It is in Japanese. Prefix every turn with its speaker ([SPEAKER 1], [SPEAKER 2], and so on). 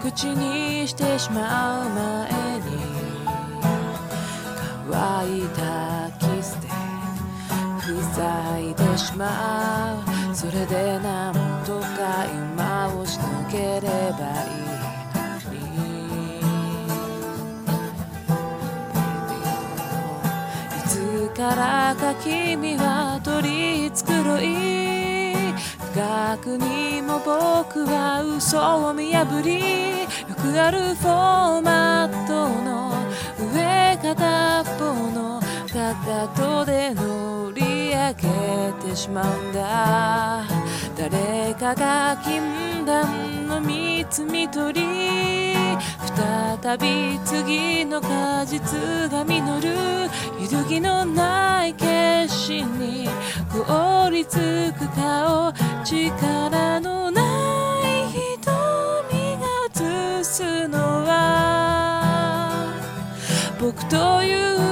[SPEAKER 1] 口にしてしまう前に乾いたキスで塞いでしまう。それでなんとか今をしのげればいいのに、いつからか君は取り繕い、不覚にも僕は嘘を見破り、よくあるフォーマットの上片っぽのかかとで乗り上げてしまうんだ。誰かが禁断の蜜み取り、再び次の果実が実る。揺るぎのない決心に凍りつく顔、力のない瞳が映すのは僕という